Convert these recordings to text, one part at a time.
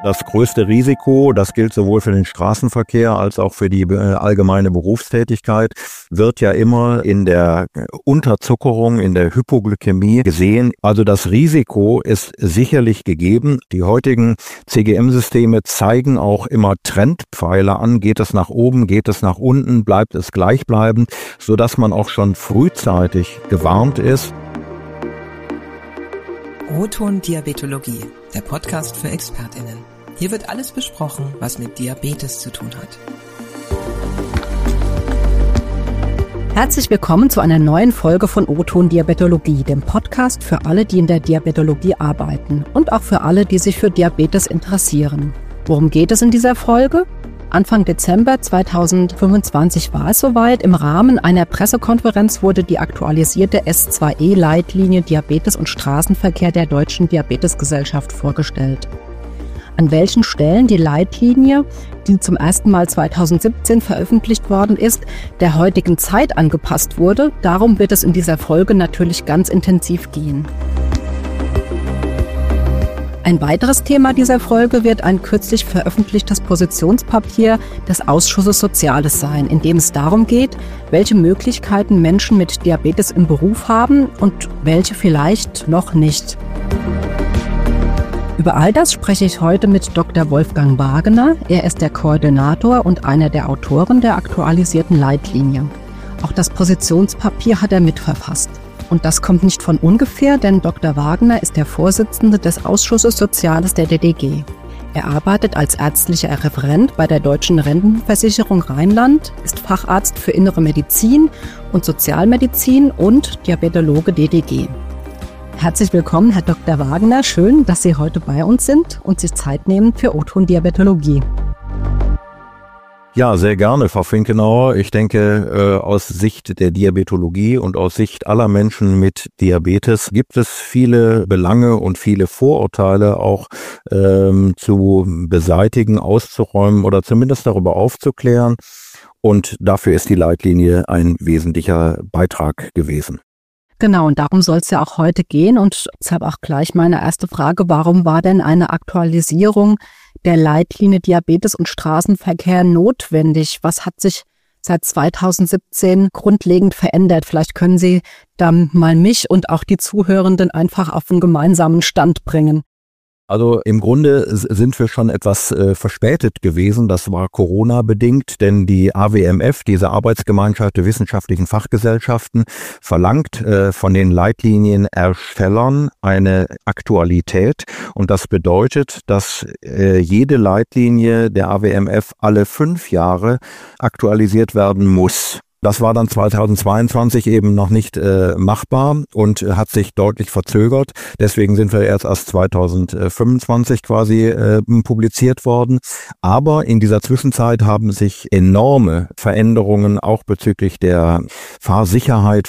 Das größte Risiko, das gilt sowohl für den Straßenverkehr als auch für die allgemeine Berufstätigkeit, wird ja immer in der Unterzuckerung, in der Hypoglykämie gesehen. Also das Risiko ist sicherlich gegeben. Die heutigen CGM-Systeme zeigen auch immer Trendpfeiler an. Geht es nach oben, geht es nach unten, bleibt es gleichbleibend, sodass man auch schon frühzeitig gewarnt ist. O-Ton Diabetologie, der Podcast für ExpertInnen. Hier wird alles besprochen, was mit Diabetes zu tun hat. Herzlich willkommen zu einer neuen Folge von O-Ton Diabetologie, dem Podcast für alle, die in der Diabetologie arbeiten und auch für alle, die sich für Diabetes interessieren. Worum geht es in dieser Folge? Anfang Dezember 2025 war es soweit. Im Rahmen einer Pressekonferenz wurde die aktualisierte S2E-Leitlinie Diabetes und Straßenverkehr der Deutschen Diabetesgesellschaft vorgestellt. An welchen Stellen die Leitlinie, die zum ersten Mal 2017 veröffentlicht worden ist, der heutigen Zeit angepasst wurde, darum wird es in dieser Folge natürlich ganz intensiv gehen. Ein weiteres Thema dieser Folge wird ein kürzlich veröffentlichtes Positionspapier des Ausschusses Soziales sein, in dem es darum geht, welche Möglichkeiten Menschen mit Diabetes im Beruf haben und welche vielleicht noch nicht. Über all das spreche ich heute mit Dr. Wolfgang Wagener. Er ist der Koordinator und einer der Autoren der aktualisierten Leitlinie. Auch das Positionspapier hat er mitverfasst. Und das kommt nicht von ungefähr, denn Dr. Wagener ist der Vorsitzende des Ausschusses Soziales der DDG. Er arbeitet als ärztlicher Referent bei der Deutschen Rentenversicherung Rheinland, ist Facharzt für Innere Medizin und Sozialmedizin und Diabetologe DDG. Herzlich willkommen, Herr Dr. Wagener. Schön, dass Sie heute bei uns sind und sich Zeit nehmen für O-Ton Diabetologie. Ja, sehr gerne, Frau Finkenauer. Ich denke, aus Sicht der Diabetologie und aus Sicht aller Menschen mit Diabetes gibt es viele Belange und viele Vorurteile auch zu beseitigen, auszuräumen oder zumindest darüber aufzuklären. Und dafür ist die Leitlinie ein wesentlicher Beitrag gewesen. Genau, und darum soll es ja auch heute gehen. Und deshalb auch gleich meine erste Frage, warum war denn eine Aktualisierung der Leitlinie Diabetes und Straßenverkehr notwendig? Was hat sich seit 2017 grundlegend verändert? Vielleicht können Sie da mal mich und auch die Zuhörenden einfach auf einen gemeinsamen Stand bringen. Also im Grunde sind wir schon etwas verspätet gewesen. Das war Corona-bedingt, denn die AWMF, diese Arbeitsgemeinschaft der wissenschaftlichen Fachgesellschaften, verlangt von den Leitlinienerstellern eine Aktualität. Und das bedeutet, dass jede Leitlinie der AWMF alle 5 Jahre aktualisiert werden muss. Das war dann 2022 eben noch nicht machbar und hat sich deutlich verzögert. Deswegen sind wir erst 2025 quasi publiziert worden. Aber in dieser Zwischenzeit haben sich enorme Veränderungen auch bezüglich der Fahrsicherheit,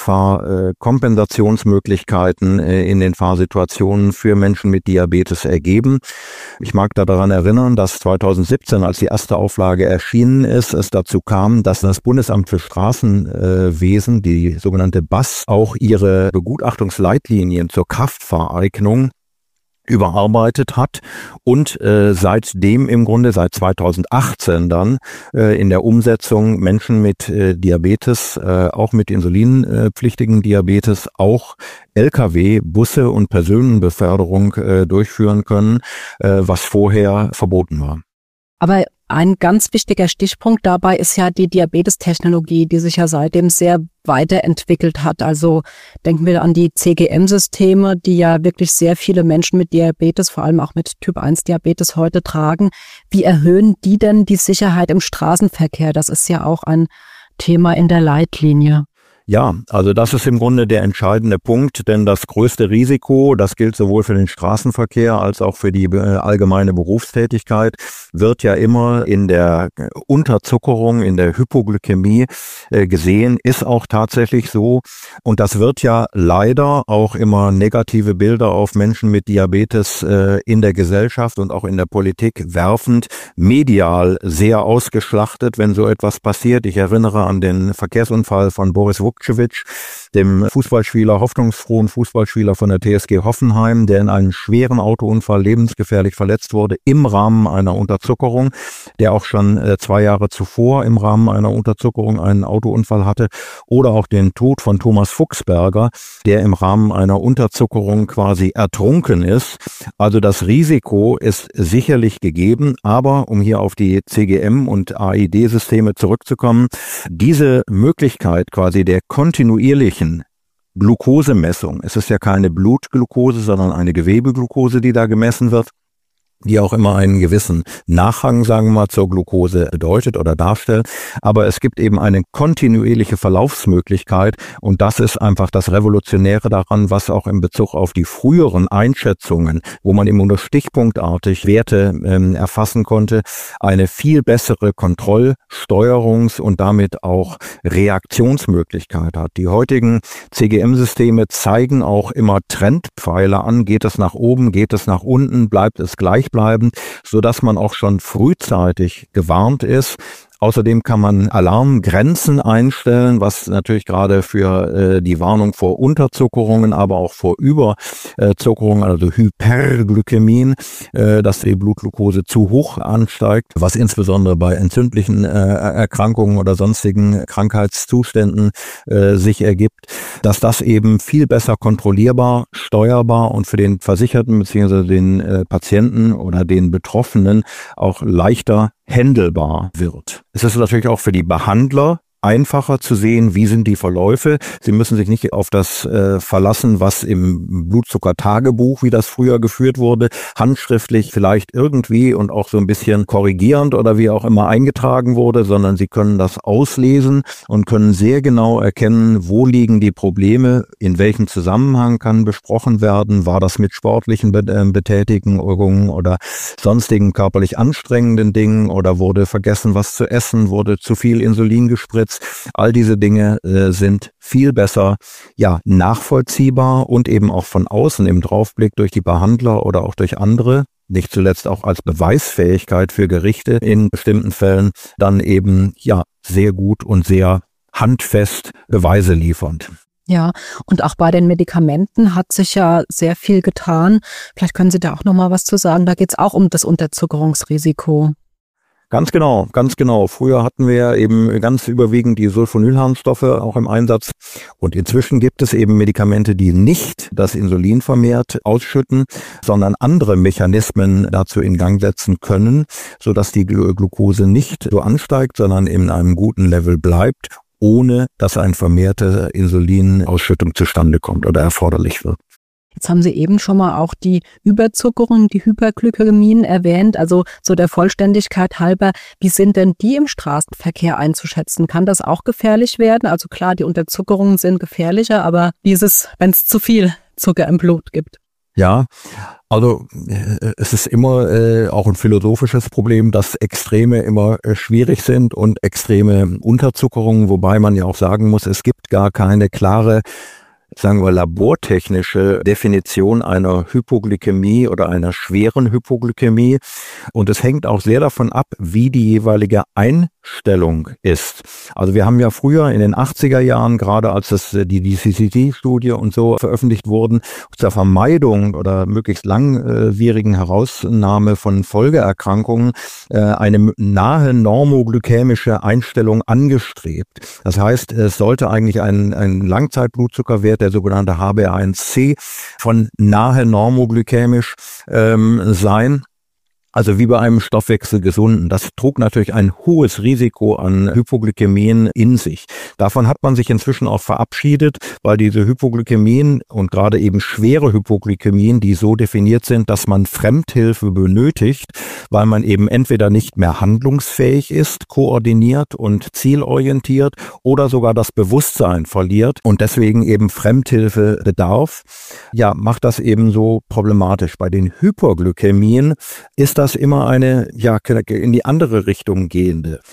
Fahrkompensationsmöglichkeiten in den Fahrsituationen für Menschen mit Diabetes ergeben. Ich mag daran erinnern, dass 2017, als die erste Auflage erschienen ist, es dazu kam, dass das Bundesamt für Straßenwesen, die sogenannte BAS, auch ihre Begutachtungsleitlinien zur Kraftfahreignung überarbeitet hat und seitdem im Grunde seit 2018 dann in der Umsetzung Menschen mit Diabetes, auch mit insulinpflichtigen Diabetes, auch Lkw, Busse und Personenbeförderung durchführen können, was vorher verboten war. Aber ein ganz wichtiger Stichpunkt dabei ist ja die Diabetestechnologie, die sich ja seitdem sehr weiterentwickelt hat. Also denken wir an die CGM-Systeme, die ja wirklich sehr viele Menschen mit Diabetes, vor allem auch mit Typ-1-Diabetes heute tragen. Wie erhöhen die denn die Sicherheit im Straßenverkehr? Das ist ja auch ein Thema in der Leitlinie. Ja, also das ist im Grunde der entscheidende Punkt, denn das größte Risiko, das gilt sowohl für den Straßenverkehr als auch für die allgemeine Berufstätigkeit, wird ja immer in der Unterzuckerung, in der Hypoglykämie gesehen, ist auch tatsächlich so. Und das wird ja leider auch immer negative Bilder auf Menschen mit Diabetes in der Gesellschaft und auch in der Politik werfend, medial sehr ausgeschlachtet, wenn so etwas passiert. Ich erinnere an den Verkehrsunfall von Boris Wuck Vukcevic, dem hoffnungsfrohen Fußballspieler von der TSG Hoffenheim, der in einem schweren Autounfall lebensgefährlich verletzt wurde im Rahmen einer Unterzuckerung, der auch schon 2 Jahre zuvor im Rahmen einer Unterzuckerung einen Autounfall hatte, oder auch den Tod von Thomas Fuchsberger, der im Rahmen einer Unterzuckerung quasi ertrunken ist. Also das Risiko ist sicherlich gegeben, aber um hier auf die CGM- und AID-Systeme zurückzukommen, diese Möglichkeit quasi der kontinuierlichen Glukosemessung, es ist ja keine Blutglucose, sondern eine Gewebeglucose, die da gemessen wird, die auch immer einen gewissen Nachhang, sagen wir mal, zur Glucose bedeutet oder darstellt. Aber es gibt eben eine kontinuierliche Verlaufsmöglichkeit und das ist einfach das Revolutionäre daran, was auch in Bezug auf die früheren Einschätzungen, wo man eben nur stichpunktartig Werte erfassen konnte, eine viel bessere Kontrollsteuerungs- und damit auch Reaktionsmöglichkeit hat. Die heutigen CGM-Systeme zeigen auch immer Trendpfeiler an. Geht es nach oben, geht es nach unten, bleibt es gleichbleibend, sodass man auch schon frühzeitig gewarnt ist. Außerdem kann man Alarmgrenzen einstellen, was natürlich gerade für die Warnung vor Unterzuckerungen, aber auch vor Überzuckerungen, also Hyperglykämien, dass die Blutglucose zu hoch ansteigt, was insbesondere bei entzündlichen Erkrankungen oder sonstigen Krankheitszuständen sich ergibt, dass das eben viel besser kontrollierbar, steuerbar und für den Versicherten bzw. den Patienten oder den Betroffenen auch leichter händelbar wird. Es ist natürlich auch für die Behandler einfacher zu sehen, wie sind die Verläufe. Sie müssen sich nicht auf das verlassen, was im Blutzuckertagebuch, wie das früher geführt wurde, handschriftlich vielleicht irgendwie und auch so ein bisschen korrigierend oder wie auch immer eingetragen wurde, sondern Sie können das auslesen und können sehr genau erkennen, wo liegen die Probleme, in welchem Zusammenhang kann besprochen werden, war das mit sportlichen Betätigungen oder sonstigen körperlich anstrengenden Dingen oder wurde vergessen, was zu essen, wurde zu viel Insulin gespritzt. All diese Dinge sind viel besser nachvollziehbar und eben auch von außen im Draufblick durch die Behandler oder auch durch andere, nicht zuletzt auch als Beweisfähigkeit für Gerichte in bestimmten Fällen, dann eben sehr gut und sehr handfest Beweise liefernd. Ja, und auch bei den Medikamenten hat sich ja sehr viel getan. Vielleicht können Sie da auch noch mal was zu sagen. Da geht es auch um das Unterzuckerungsrisiko. Ganz genau, ganz genau. Früher hatten wir eben ganz überwiegend die Sulfonylharnstoffe auch im Einsatz. Und inzwischen gibt es eben Medikamente, die nicht das Insulin vermehrt ausschütten, sondern andere Mechanismen dazu in Gang setzen können, sodass die Glucose nicht so ansteigt, sondern in einem guten Level bleibt, ohne dass eine vermehrte Insulinausschüttung zustande kommt oder erforderlich wird. Jetzt haben Sie eben schon mal auch die Überzuckerung, die Hyperglykämien erwähnt. Also so der Vollständigkeit halber, wie sind denn die im Straßenverkehr einzuschätzen? Kann das auch gefährlich werden? Also klar, die Unterzuckerungen sind gefährlicher, aber wenn es zu viel Zucker im Blut gibt? Ja, also es ist immer auch ein philosophisches Problem, dass Extreme immer schwierig sind und extreme Unterzuckerungen, wobei man ja auch sagen muss, es gibt gar keine klare, sagen wir, labortechnische Definition einer Hypoglykämie oder einer schweren Hypoglykämie. Und es hängt auch sehr davon ab, wie die jeweilige Einstellung ist. Also wir haben ja früher in den 80er Jahren, gerade als die DCCT-Studie und so veröffentlicht wurden, zur Vermeidung oder möglichst langwierigen Herausnahme von Folgeerkrankungen eine nahe normoglykämische Einstellung angestrebt. Das heißt, es sollte eigentlich ein Langzeitblutzuckerwert, der sogenannte HbA1c, von nahe normoglykämisch sein. Also wie bei einem Stoffwechselgesunden. Das trug natürlich ein hohes Risiko an Hypoglykämien in sich. Davon hat man sich inzwischen auch verabschiedet, weil diese Hypoglykämien und gerade eben schwere Hypoglykämien, die so definiert sind, dass man Fremdhilfe benötigt, weil man eben entweder nicht mehr handlungsfähig ist, koordiniert und zielorientiert oder sogar das Bewusstsein verliert und deswegen eben Fremdhilfe bedarf, macht das eben so problematisch. Bei den Hyperglykämien ist das immer eine in die andere Richtung gehende.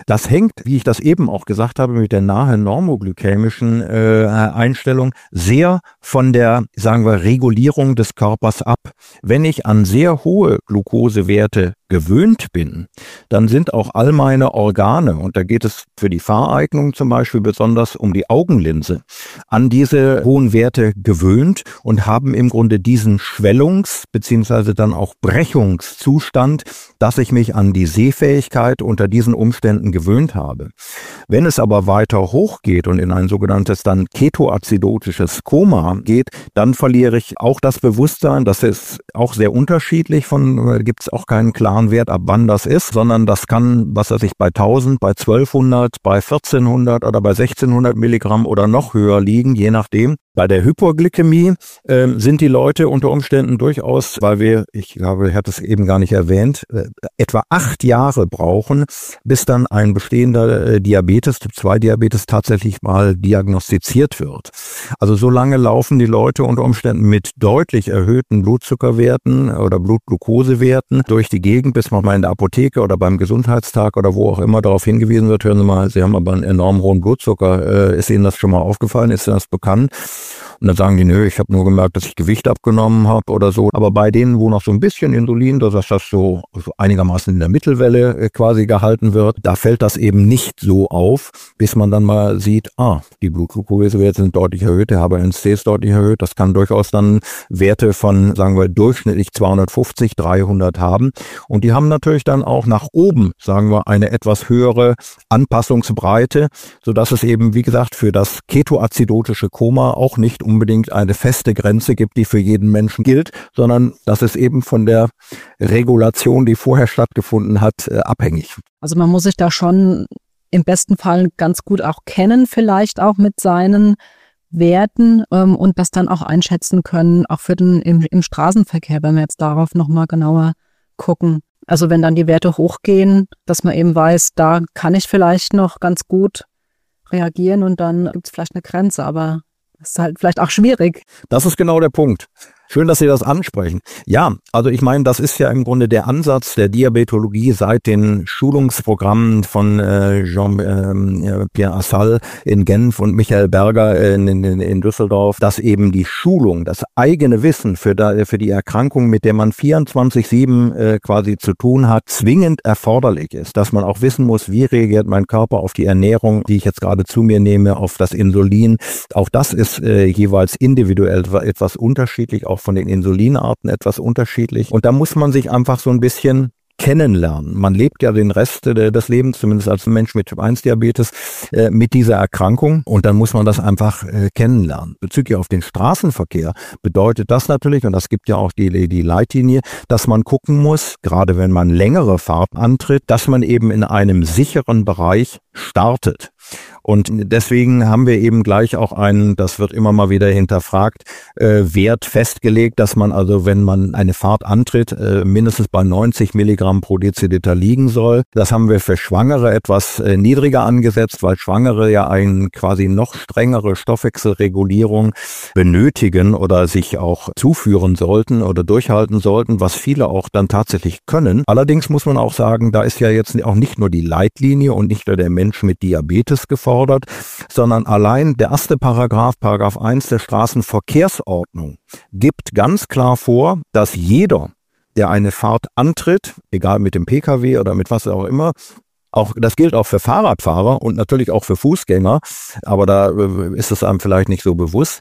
Das hängt, wie ich das eben auch gesagt habe, mit der nahe normoglykämischen Einstellung sehr von der, sagen wir, Regulierung des Körpers ab. Wenn ich an sehr hohe Glukosewerte gewöhnt bin, dann sind auch all meine Organe, und da geht es für die Fahreignung zum Beispiel besonders um die Augenlinse, an diese hohen Werte gewöhnt und haben im Grunde diesen Schwellungs- bzw. dann auch Brechungszustand, dass ich mich an die Sehfähigkeit unter diesen Umständen gewöhnt habe. Wenn es aber weiter hochgeht und in ein sogenanntes dann ketoazidotisches Koma geht, dann verliere ich auch das Bewusstsein. Das ist auch sehr unterschiedlich, gibt es auch keinen klaren Wert, ab wann das ist, sondern das kann, was weiß ich, bei 1000, bei 1200, bei 1400 oder bei 1600 Milligramm oder noch höher liegen, je nachdem. Bei der Hypoglykämie sind die Leute unter Umständen durchaus, weil ich glaube, ich hatte es eben gar nicht erwähnt, etwa 8 Jahre brauchen, bis dann ein bestehender Diabetes, Typ-2-Diabetes tatsächlich mal diagnostiziert wird. Also so lange laufen die Leute unter Umständen mit deutlich erhöhten Blutzuckerwerten oder Blutglukosewerten durch die Gegend, bis man mal in der Apotheke oder beim Gesundheitstag oder wo auch immer darauf hingewiesen wird, hören Sie mal, Sie haben aber einen enorm hohen Blutzucker, ist Ihnen das schon mal aufgefallen, ist Ihnen das bekannt? Und dann sagen die, nö, ich habe nur gemerkt, dass ich Gewicht abgenommen habe oder so. Aber bei denen, wo noch so ein bisschen Insulin, dass das so einigermaßen in der Mittelwelle quasi gehalten wird, da fällt das eben nicht so auf, bis man dann mal sieht, die Blutglukosewerte sind deutlich erhöht, der HbA1c ist deutlich erhöht. Das kann durchaus dann Werte von, sagen wir, durchschnittlich 250, 300 haben. Und die haben natürlich dann auch nach oben, sagen wir, eine etwas höhere Anpassungsbreite, sodass es eben, wie gesagt, für das ketoazidotische Koma auch nicht unbedingt eine feste Grenze gibt, die für jeden Menschen gilt, sondern dass es eben von der Regulation, die vorher stattgefunden hat, abhängig. Also man muss sich da schon im besten Fall ganz gut auch kennen, vielleicht auch mit seinen Werten und das dann auch einschätzen können, auch für im Straßenverkehr, wenn wir jetzt darauf nochmal genauer gucken. Also wenn dann die Werte hochgehen, dass man eben weiß, da kann ich vielleicht noch ganz gut reagieren und dann gibt es vielleicht eine Grenze, aber das ist halt vielleicht auch schwierig. Das ist genau der Punkt. Schön, dass Sie das ansprechen. Ja, also ich meine, das ist ja im Grunde der Ansatz der Diabetologie seit den Schulungsprogrammen von Jean-Pierre Assal in Genf und Michael Berger in Düsseldorf, dass eben die Schulung, das eigene Wissen für die Erkrankung, mit der man 24/7 quasi zu tun hat, zwingend erforderlich ist. Dass man auch wissen muss, wie reagiert mein Körper auf die Ernährung, die ich jetzt gerade zu mir nehme, auf das Insulin. Auch das ist jeweils individuell etwas unterschiedlich, auch von den Insulinarten etwas unterschiedlich. Und da muss man sich einfach so ein bisschen kennenlernen. Man lebt ja den Rest des Lebens, zumindest als Mensch mit Typ-1-Diabetes, mit dieser Erkrankung und dann muss man das einfach kennenlernen. Bezüglich auf den Straßenverkehr bedeutet das natürlich, und das gibt ja auch die Leitlinie, dass man gucken muss, gerade wenn man längere Fahrt antritt, dass man eben in einem sicheren Bereich startet. Und deswegen haben wir eben gleich auch einen, das wird immer mal wieder hinterfragt, Wert festgelegt, dass man also, wenn man eine Fahrt antritt, mindestens bei 90 Milligramm pro Deziliter liegen soll. Das haben wir für Schwangere etwas niedriger angesetzt, weil Schwangere ja eine quasi noch strengere Stoffwechselregulierung benötigen oder sich auch zuführen sollten oder durchhalten sollten, was viele auch dann tatsächlich können. Allerdings muss man auch sagen, da ist ja jetzt auch nicht nur die Leitlinie und nicht nur der Mensch mit Diabetes gefordert, sondern allein der erste Paragraph 1 der Straßenverkehrsordnung gibt ganz klar vor, dass jeder, der eine Fahrt antritt, egal mit dem Pkw oder mit was auch immer, auch das gilt auch für Fahrradfahrer und natürlich auch für Fußgänger, aber da ist es einem vielleicht nicht so bewusst,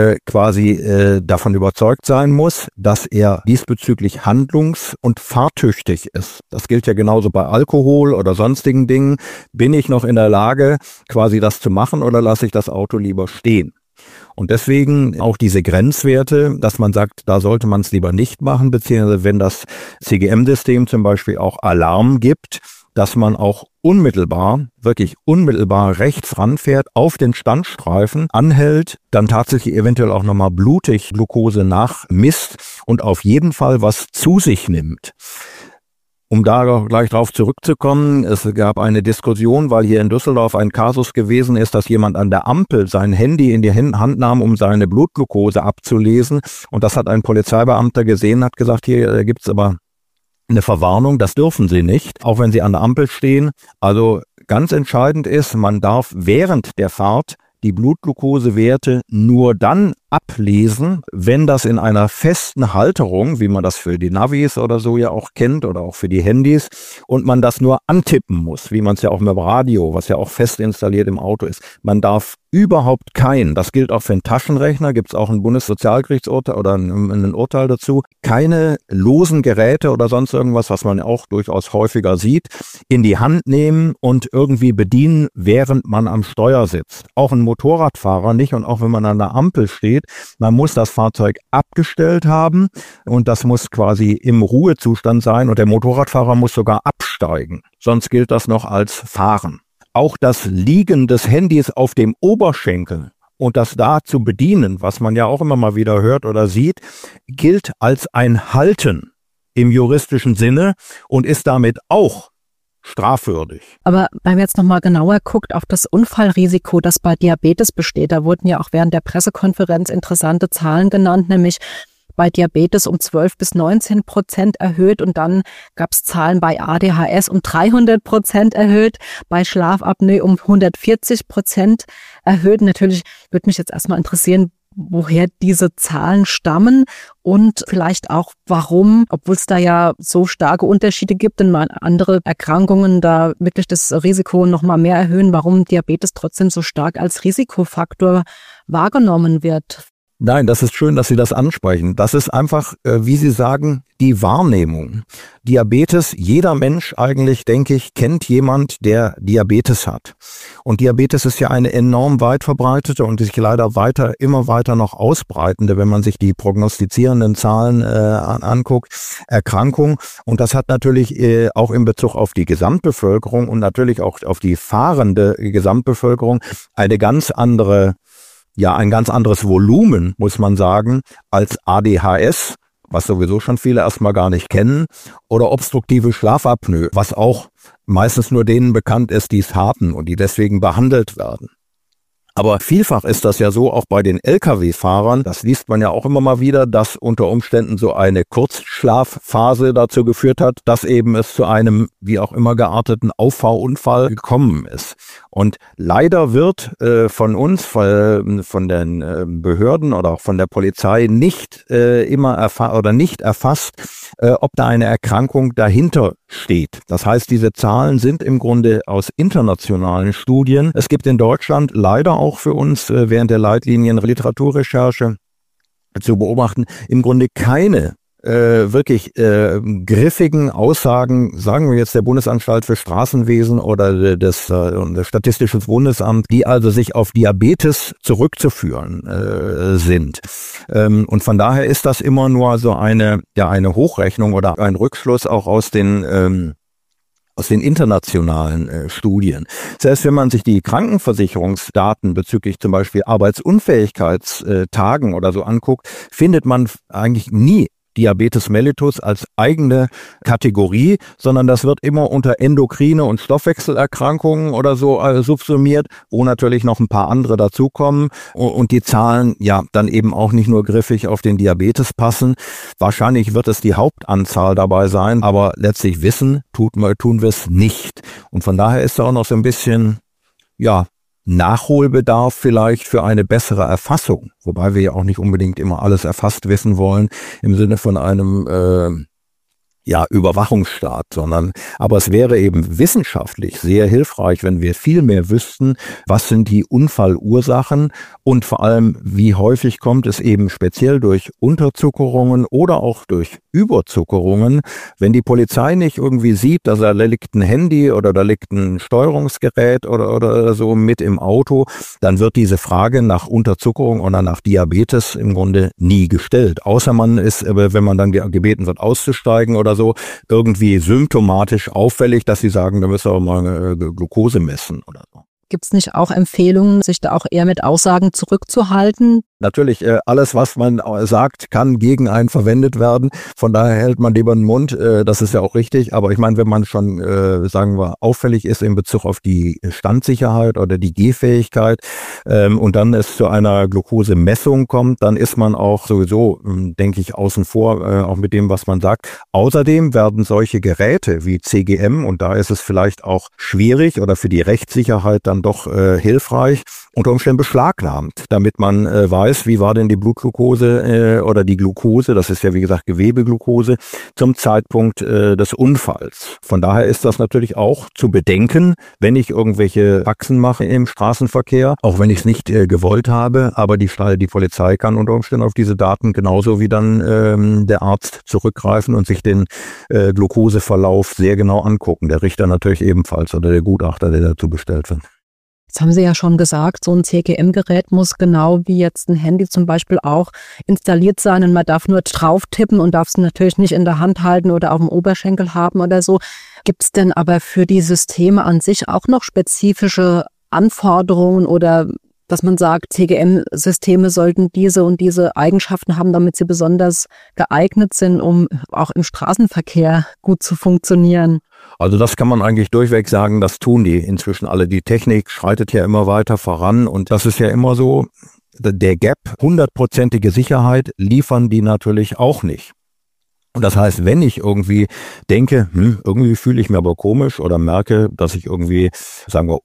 quasi davon überzeugt sein muss, dass er diesbezüglich handlungs- und fahrtüchtig ist. Das gilt ja genauso bei Alkohol oder sonstigen Dingen. Bin ich noch in der Lage, quasi das zu machen oder lasse ich das Auto lieber stehen? Und deswegen auch diese Grenzwerte, dass man sagt, da sollte man es lieber nicht machen, beziehungsweise wenn das CGM-System zum Beispiel auch Alarm gibt, dass man auch wirklich unmittelbar rechts ranfährt, auf den Standstreifen anhält, dann tatsächlich eventuell auch nochmal blutig Glucose nachmisst und auf jeden Fall was zu sich nimmt. Um da gleich drauf zurückzukommen, es gab eine Diskussion, weil hier in Düsseldorf ein Kasus gewesen ist, dass jemand an der Ampel sein Handy in die Hand nahm, um seine Blutglucose abzulesen. Und das hat ein Polizeibeamter gesehen, hat gesagt, hier gibt's aber eine Verwarnung, das dürfen Sie nicht, auch wenn Sie an der Ampel stehen. Also ganz entscheidend ist, man darf während der Fahrt die Blutglukosewerte nur dann ablesen, wenn das in einer festen Halterung, wie man das für die Navis oder so ja auch kennt oder auch für die Handys, und man das nur antippen muss, wie man es ja auch mit dem Radio, was ja auch fest installiert im Auto ist. Man darf überhaupt das gilt auch für einen Taschenrechner, gibt es auch ein Bundessozialgerichtsurteil oder ein Urteil dazu, keine losen Geräte oder sonst irgendwas, was man auch durchaus häufiger sieht, in die Hand nehmen und irgendwie bedienen, während man am Steuer sitzt. Auch ein Motorradfahrer nicht, und auch wenn man an der Ampel steht, man muss das Fahrzeug abgestellt haben und das muss quasi im Ruhezustand sein und der Motorradfahrer muss sogar absteigen, sonst gilt das noch als Fahren. Auch das Liegen des Handys auf dem Oberschenkel und das da zu bedienen, was man ja auch immer mal wieder hört oder sieht, gilt als ein Halten im juristischen Sinne und ist damit auch strafwürdig. Aber wenn man jetzt nochmal genauer guckt auf das Unfallrisiko, das bei Diabetes besteht, da wurden ja auch während der Pressekonferenz interessante Zahlen genannt, nämlich bei Diabetes um 12-19% erhöht und dann gab es Zahlen bei ADHS um 300% erhöht, bei Schlafapnoe um 140% erhöht. Natürlich würde mich jetzt erstmal interessieren, woher diese Zahlen stammen und vielleicht auch warum, obwohl es da ja so starke Unterschiede gibt und andere Erkrankungen da wirklich das Risiko noch mal mehr erhöhen, warum Diabetes trotzdem so stark als Risikofaktor wahrgenommen wird. Nein, das ist schön, dass Sie das ansprechen. Das ist einfach, wie Sie sagen, die Wahrnehmung. Diabetes, jeder Mensch eigentlich, denke ich, kennt jemand, der Diabetes hat. Und Diabetes ist ja eine enorm weit verbreitete und sich leider immer weiter noch ausbreitende, wenn man sich die prognostizierenden Zahlen anguckt, Erkrankung. Und das hat natürlich auch in Bezug auf die Gesamtbevölkerung und natürlich auch auf die fahrende Gesamtbevölkerung ein ganz anderes Volumen, muss man sagen, als ADHS, was sowieso schon viele erstmal gar nicht kennen, oder obstruktive Schlafapnoe, was auch meistens nur denen bekannt ist, die es haben und die deswegen behandelt werden. Aber vielfach ist das ja so, auch bei den Lkw-Fahrern, das liest man ja auch immer mal wieder, dass unter Umständen so eine Kurzschlafphase dazu geführt hat, dass eben es zu einem, wie auch immer gearteten Auffahrunfall gekommen ist. Und leider wird von uns, von den Behörden oder auch von der Polizei nicht immer erfasst, ob da eine Erkrankung dahinter steht. Das heißt, diese Zahlen sind im Grunde aus internationalen Studien. Es gibt in Deutschland leider auch für uns während der Leitlinien Literaturrecherche zu beobachten, im Grunde keine wirklich griffigen Aussagen, sagen wir jetzt der Bundesanstalt für Straßenwesen oder das Statistische Bundesamt, die also sich auf Diabetes zurückzuführen sind. Und von daher ist das immer nur so eine Hochrechnung oder ein Rückschluss auch aus den internationalen Studien. Selbst wenn man sich die Krankenversicherungsdaten bezüglich zum Beispiel Arbeitsunfähigkeitstagen oder so anguckt, findet man eigentlich nie Diabetes mellitus als eigene Kategorie, sondern das wird immer unter endokrine und Stoffwechselerkrankungen oder so subsumiert, wo natürlich noch ein paar andere dazukommen und die Zahlen ja dann eben auch nicht nur griffig auf den Diabetes passen. Wahrscheinlich wird es die Hauptanzahl dabei sein, aber letztlich tun wir es nicht. Und von daher ist da auch noch so ein bisschen, Nachholbedarf vielleicht für eine bessere Erfassung, wobei wir ja auch nicht unbedingt immer alles erfasst wissen wollen im Sinne von einem Überwachungsstaat, aber es wäre eben wissenschaftlich sehr hilfreich, wenn wir viel mehr wüssten, was sind die Unfallursachen und vor allem, wie häufig kommt es eben speziell durch Unterzuckerungen oder auch durch Überzuckerungen, wenn die Polizei nicht irgendwie sieht, dass da liegt ein Handy oder da liegt ein Steuerungsgerät oder so mit im Auto, dann wird diese Frage nach Unterzuckerung oder nach Diabetes im Grunde nie gestellt. Außer man ist, wenn man dann gebeten wird auszusteigen oder so, irgendwie symptomatisch auffällig, dass sie sagen, da müssen wir mal eine Glucose messen oder so. Gibt es nicht auch Empfehlungen, sich da auch eher mit Aussagen zurückzuhalten? Natürlich, alles, was man sagt, kann gegen einen verwendet werden. Von daher hält man lieber den Mund. Das ist ja auch richtig. Aber ich meine, wenn man schon, sagen wir, auffällig ist in Bezug auf die Standsicherheit oder die Gehfähigkeit und dann es zu einer Glukosemessung kommt, dann ist man auch sowieso, denke ich, außen vor, auch mit dem, was man sagt. Außerdem werden solche Geräte wie CGM, und da ist es vielleicht auch schwierig oder für die Rechtssicherheit dann doch hilfreich, unter Umständen beschlagnahmt, damit man weiß, wie war denn die Blutglucose oder die Glucose, das ist ja wie gesagt Gewebeglucose, zum Zeitpunkt des Unfalls. Von daher ist das natürlich auch zu bedenken, wenn ich irgendwelche Faxen mache im Straßenverkehr, auch wenn ich es nicht gewollt habe, aber die Polizei kann unter Umständen auf diese Daten genauso wie dann der Arzt zurückgreifen und sich den Glukoseverlauf sehr genau angucken. Der Richter natürlich ebenfalls oder der Gutachter, der dazu bestellt wird. Jetzt haben Sie ja schon gesagt, so ein CGM-Gerät muss genau wie jetzt ein Handy zum Beispiel auch installiert sein und man darf nur drauf tippen und darf es natürlich nicht in der Hand halten oder auf dem Oberschenkel haben oder so. Gibt es denn aber für die Systeme an sich auch noch spezifische Anforderungen oder dass man sagt, CGM-Systeme sollten diese und diese Eigenschaften haben, damit sie besonders geeignet sind, um auch im Straßenverkehr gut zu funktionieren? Also das kann man eigentlich durchweg sagen, das tun die inzwischen alle. Die Technik schreitet ja immer weiter voran und das ist ja immer so, der Gap, 100%ige Sicherheit liefern die natürlich auch nicht. Und das heißt, wenn ich irgendwie denke, irgendwie fühle ich mich aber komisch oder merke, dass ich irgendwie, sagen wir,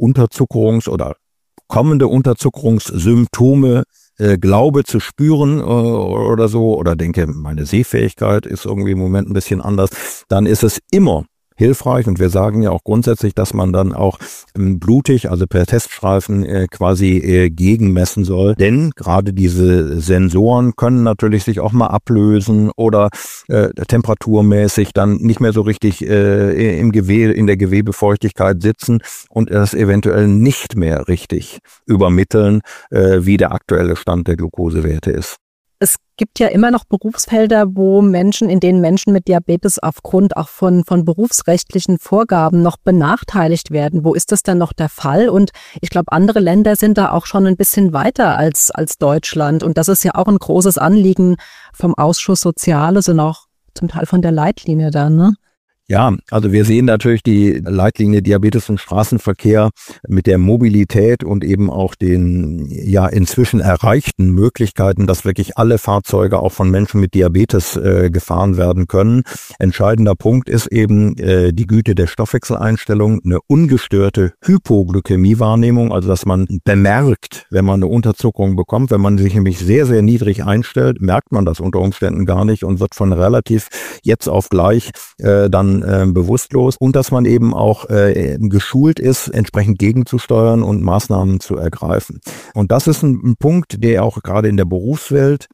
oder kommende Unterzuckerungssymptome glaube zu spüren oder so, oder denke, meine Sehfähigkeit ist irgendwie im Moment ein bisschen anders, dann ist es immer hilfreich und wir sagen ja auch grundsätzlich, dass man dann auch blutig, also per Teststreifen quasi gegenmessen soll, denn gerade diese Sensoren können natürlich sich auch mal ablösen oder temperaturmäßig dann nicht mehr so richtig in der Gewebefeuchtigkeit sitzen und es eventuell nicht mehr richtig übermitteln, wie der aktuelle Stand der Glukosewerte ist. Es gibt ja immer noch Berufsfelder, in denen Menschen mit Diabetes aufgrund auch von berufsrechtlichen Vorgaben noch benachteiligt werden. Wo ist das denn noch der Fall? Und ich glaube, andere Länder sind da auch schon ein bisschen weiter als Deutschland. Und das ist ja auch ein großes Anliegen vom Ausschuss Soziales und auch zum Teil von der Leitlinie da, ne? Ja, also wir sehen natürlich die Leitlinie Diabetes im Straßenverkehr mit der Mobilität und eben auch den ja inzwischen erreichten Möglichkeiten, dass wirklich alle Fahrzeuge auch von Menschen mit Diabetes gefahren werden können. Entscheidender Punkt ist eben die Güte der Stoffwechseleinstellung, eine ungestörte Hypoglykämie-Wahrnehmung, also dass man bemerkt, wenn man eine Unterzuckerung bekommt. Wenn man sich nämlich sehr, sehr niedrig einstellt, merkt man das unter Umständen gar nicht und wird von relativ jetzt auf gleich dann bewusstlos und dass man eben auch geschult ist, entsprechend gegenzusteuern und Maßnahmen zu ergreifen. Und das ist ein Punkt, der auch gerade in der Berufswelt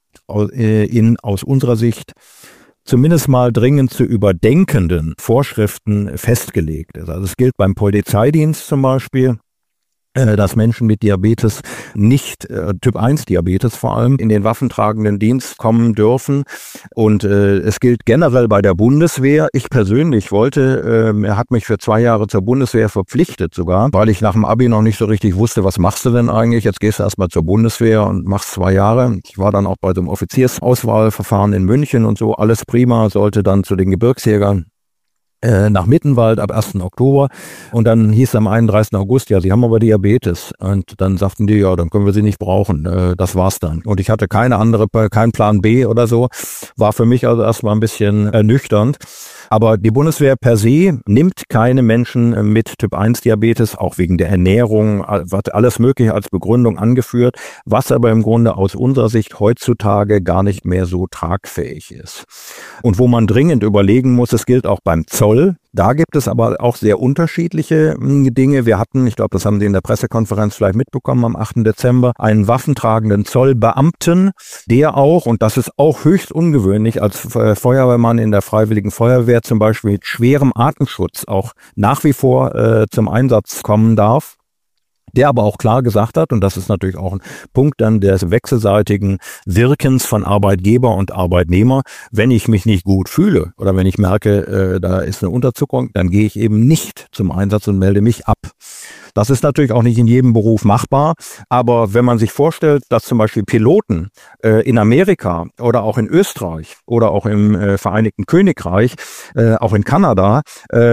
aus unserer Sicht zumindest mal dringend zu überdenkenden Vorschriften festgelegt ist. Also es gilt beim Polizeidienst zum Beispiel, dass Menschen mit Diabetes nicht, Typ-1-Diabetes vor allem, in den waffentragenden Dienst kommen dürfen. Und es gilt generell bei der Bundeswehr. Ich persönlich er hat mich für 2 Jahre zur Bundeswehr verpflichtet sogar, weil ich nach dem Abi noch nicht so richtig wusste, was machst du denn eigentlich? Jetzt gehst du erstmal zur Bundeswehr und machst 2 Jahre. Ich war dann auch bei so einem Offiziersauswahlverfahren in München und so, alles prima, sollte dann zu den Gebirgsjägern nach Mittenwald ab 1. Oktober und dann hieß es am 31. August, ja, Sie haben aber Diabetes und dann sagten die, ja, dann können wir Sie nicht brauchen, das war's dann. Und ich hatte keinen Plan B oder so, war für mich also erstmal ein bisschen ernüchternd. Aber die Bundeswehr per se nimmt keine Menschen mit Typ-1-Diabetes, auch wegen der Ernährung, wird alles Mögliche als Begründung angeführt, was aber im Grunde aus unserer Sicht heutzutage gar nicht mehr so tragfähig ist. Und wo man dringend überlegen muss, es gilt auch beim Zoll, da gibt es aber auch sehr unterschiedliche Dinge. Wir hatten, ich glaube, das haben Sie in der Pressekonferenz vielleicht mitbekommen, am 8. Dezember einen waffentragenden Zollbeamten, der auch, und das ist auch höchst ungewöhnlich, als Feuerwehrmann in der Freiwilligen Feuerwehr zum Beispiel mit schwerem Atemschutz auch nach wie vor zum Einsatz kommen darf. Der aber auch klar gesagt hat, und das ist natürlich auch ein Punkt dann des wechselseitigen Wirkens von Arbeitgeber und Arbeitnehmer, wenn ich mich nicht gut fühle oder wenn ich merke, da ist eine Unterzuckerung, dann gehe ich eben nicht zum Einsatz und melde mich ab. Das ist natürlich auch nicht in jedem Beruf machbar, aber wenn man sich vorstellt, dass zum Beispiel Piloten in Amerika oder auch in Österreich oder auch im Vereinigten Königreich, auch in Kanada,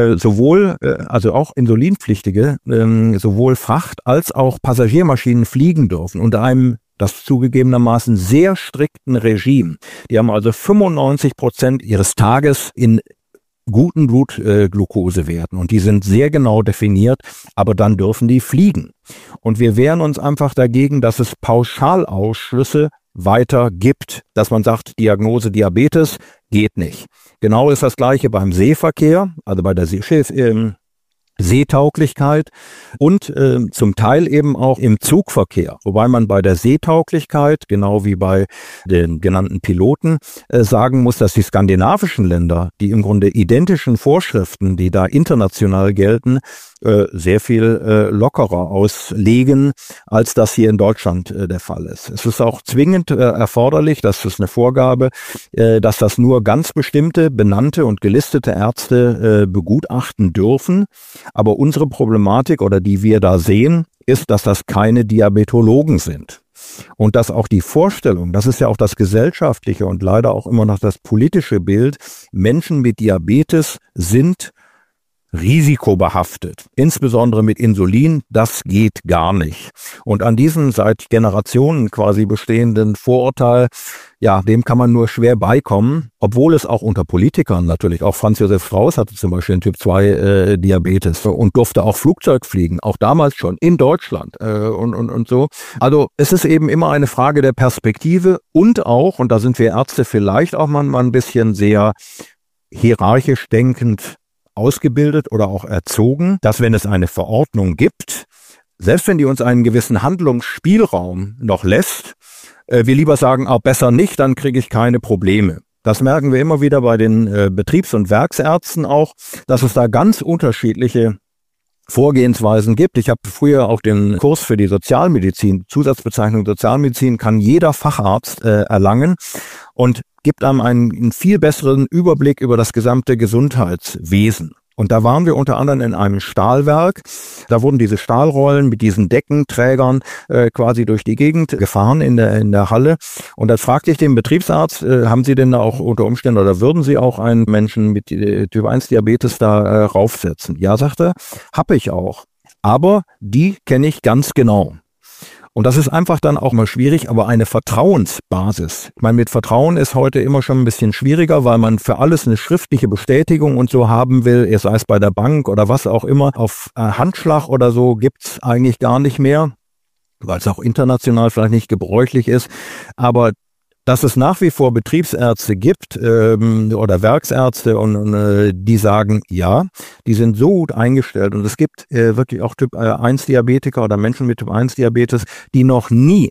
also auch Insulinpflichtige, sowohl Fracht- als auch Passagiermaschinen fliegen dürfen unter einem, das zugegebenermaßen sehr strikten Regime. Die haben also 95% ihres Tages in guten Blutglukosewerten und die sind sehr genau definiert, aber dann dürfen die fliegen. Und wir wehren uns einfach dagegen, dass es Pauschalausschlüsse weiter gibt, dass man sagt, Diagnose Diabetes geht nicht. Genau ist das Gleiche beim Seeverkehr, also bei der Seetauglichkeit und zum Teil eben auch im Zugverkehr, wobei man bei der Seetauglichkeit, genau wie bei den genannten Piloten, sagen muss, dass die skandinavischen Länder, die im Grunde identischen Vorschriften, die da international gelten, sehr viel lockerer auslegen, als das hier in Deutschland der Fall ist. Es ist auch zwingend erforderlich, das ist eine Vorgabe, dass das nur ganz bestimmte, benannte und gelistete Ärzte begutachten dürfen. Aber unsere Problematik oder die wir da sehen, ist, dass das keine Diabetologen sind. Und dass auch die Vorstellung, das ist ja auch das gesellschaftliche und leider auch immer noch das politische Bild, Menschen mit Diabetes sind risikobehaftet, insbesondere mit Insulin, das geht gar nicht. Und an diesen seit Generationen quasi bestehenden Vorurteil, ja, dem kann man nur schwer beikommen, obwohl es auch unter Politikern natürlich, auch Franz Josef Strauß hatte zum Beispiel einen Typ 2 Diabetes und durfte auch Flugzeug fliegen, auch damals schon in Deutschland und so. Also es ist eben immer eine Frage der Perspektive und auch, und da sind wir Ärzte vielleicht auch manchmal ein bisschen sehr hierarchisch denkend ausgebildet oder auch erzogen, dass wenn es eine Verordnung gibt, selbst wenn die uns einen gewissen Handlungsspielraum noch lässt, wir lieber sagen, besser nicht, dann kriege ich keine Probleme. Das merken wir immer wieder bei den Betriebs- und Werksärzten auch, dass es da ganz unterschiedliche Vorgehensweisen gibt. Ich habe früher auch den Kurs für die Sozialmedizin, Zusatzbezeichnung Sozialmedizin, kann jeder Facharzt erlangen und gibt einem einen viel besseren Überblick über das gesamte Gesundheitswesen. Und da waren wir unter anderem in einem Stahlwerk. Da wurden diese Stahlrollen mit diesen Deckenträgern quasi durch die Gegend gefahren in der Halle. Und da fragte ich den Betriebsarzt, haben Sie denn da auch unter Umständen oder würden Sie auch einen Menschen mit Typ 1 Diabetes da raufsetzen? Ja, sagt er, habe ich auch. Aber die kenne ich ganz genau. Und das ist einfach dann auch mal schwierig, aber eine Vertrauensbasis. Ich meine, mit Vertrauen ist heute immer schon ein bisschen schwieriger, weil man für alles eine schriftliche Bestätigung und so haben will, sei es bei der Bank oder was auch immer. Auf Handschlag oder so gibt's eigentlich gar nicht mehr, weil es auch international vielleicht nicht gebräuchlich ist. Aber dass es nach wie vor Betriebsärzte gibt oder Werksärzte und die sagen, ja, die sind so gut eingestellt und es gibt wirklich auch Typ 1 Diabetiker oder Menschen mit Typ 1 Diabetes, die noch nie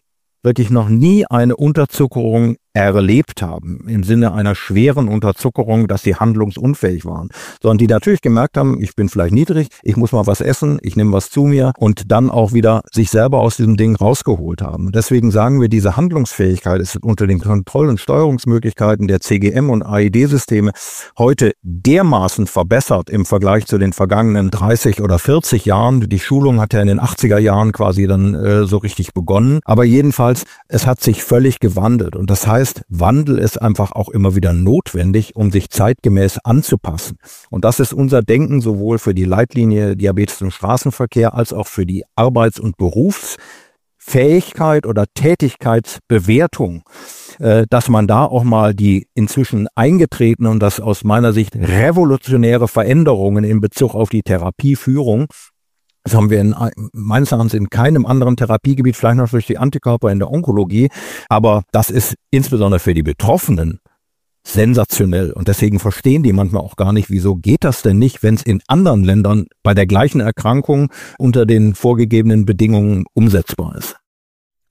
eine Unterzuckerung erlebt haben, im Sinne einer schweren Unterzuckerung, dass sie handlungsunfähig waren, sondern die natürlich gemerkt haben, ich bin vielleicht niedrig, ich muss mal was essen, ich nehme was zu mir und dann auch wieder sich selber aus diesem Ding rausgeholt haben. Und deswegen sagen wir, diese Handlungsfähigkeit ist unter den Kontroll- und Steuerungsmöglichkeiten der CGM und AED-Systeme heute dermaßen verbessert im Vergleich zu den vergangenen 30 oder 40 Jahren. Die Schulung hat ja in den 80er Jahren quasi dann so richtig begonnen. Aber jedenfalls, es hat sich völlig gewandelt und das heißt, Wandel ist einfach auch immer wieder notwendig, um sich zeitgemäß anzupassen. Und das ist unser Denken sowohl für die Leitlinie Diabetes im Straßenverkehr als auch für die Arbeits- und Berufsfähigkeit oder Tätigkeitsbewertung, dass man da auch mal die inzwischen eingetretenen und das aus meiner Sicht revolutionäre Veränderungen in Bezug auf die Therapieführung, das haben wir meines Erachtens in keinem anderen Therapiegebiet, vielleicht noch durch die Antikörper in der Onkologie. Aber das ist insbesondere für die Betroffenen sensationell. Und deswegen verstehen die manchmal auch gar nicht, wieso geht das denn nicht, wenn es in anderen Ländern bei der gleichen Erkrankung unter den vorgegebenen Bedingungen umsetzbar ist.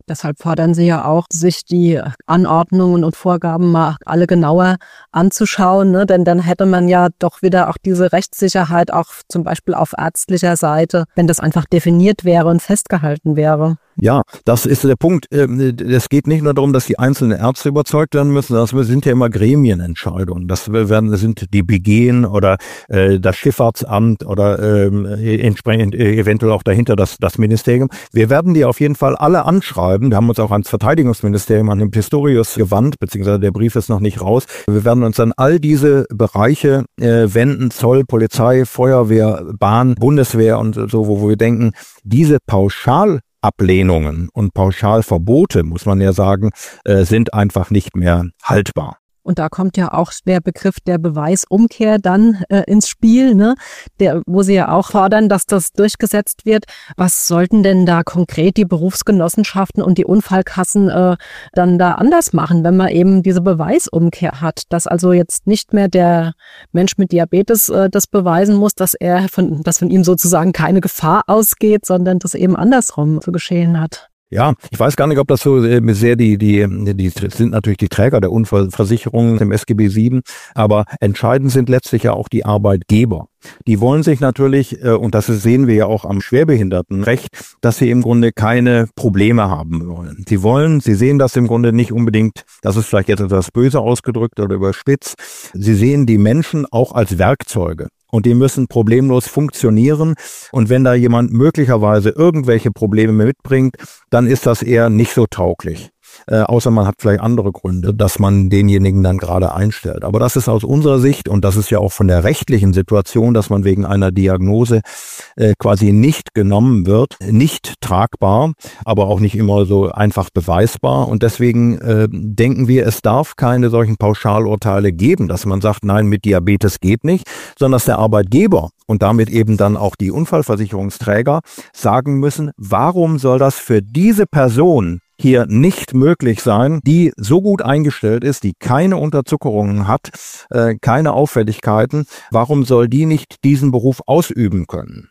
Deshalb fordern Sie ja auch, sich die Anordnungen und Vorgaben mal alle genauer anzuschauen, ne? Denn dann hätte man ja doch wieder auch diese Rechtssicherheit, auch zum Beispiel auf ärztlicher Seite, wenn das einfach definiert wäre und festgehalten wäre. Ja, das ist der Punkt. Es geht nicht nur darum, dass die einzelnen Ärzte überzeugt werden müssen, das sind ja immer Gremienentscheidungen. Das sind die BGen oder das Schifffahrtsamt oder entsprechend eventuell auch dahinter das Ministerium. Wir werden die auf jeden Fall alle anschreiben. Wir haben uns auch ans Verteidigungsministerium, an den Pistorius gewandt, beziehungsweise der Brief ist noch nicht raus. Wir werden uns an all diese Bereiche wenden, Zoll, Polizei, Feuerwehr, Bahn, Bundeswehr und so, wo wir denken, diese Pauschalablehnungen und Pauschalverbote, muss man ja sagen, sind einfach nicht mehr haltbar. Und da kommt ja auch der Begriff der Beweisumkehr dann ins Spiel, ne? Wo Sie ja auch fordern, dass das durchgesetzt wird. Was sollten denn da konkret die Berufsgenossenschaften und die Unfallkassen dann da anders machen, wenn man eben diese Beweisumkehr hat, dass also jetzt nicht mehr der Mensch mit Diabetes das beweisen muss, dass von ihm sozusagen keine Gefahr ausgeht, sondern das eben andersrum zu geschehen hat? Ja, ich weiß gar nicht, ob das so sehr die sind natürlich die Träger der Unfallversicherung im SGB VII, aber entscheidend sind letztlich ja auch die Arbeitgeber. Die wollen sich natürlich, und das sehen wir ja auch am Schwerbehindertenrecht, dass sie im Grunde keine Probleme haben wollen. Sie sehen das im Grunde nicht unbedingt, das ist vielleicht jetzt etwas böse ausgedrückt oder überspitzt, sie sehen die Menschen auch als Werkzeuge. Und die müssen problemlos funktionieren. Und wenn da jemand möglicherweise irgendwelche Probleme mitbringt, dann ist das eher nicht so tauglich. Außer man hat vielleicht andere Gründe, dass man denjenigen dann gerade einstellt. Aber das ist aus unserer Sicht, und das ist ja auch von der rechtlichen Situation, dass man wegen einer Diagnose quasi nicht genommen wird, nicht tragbar, aber auch nicht immer so einfach beweisbar. Und deswegen denken wir, es darf keine solchen Pauschalurteile geben, dass man sagt, nein, mit Diabetes geht nicht, sondern dass der Arbeitgeber und damit eben dann auch die Unfallversicherungsträger sagen müssen, warum soll das für diese Person hier nicht möglich sein, die so gut eingestellt ist, die keine Unterzuckerungen hat, keine Auffälligkeiten. Warum soll die nicht diesen Beruf ausüben können?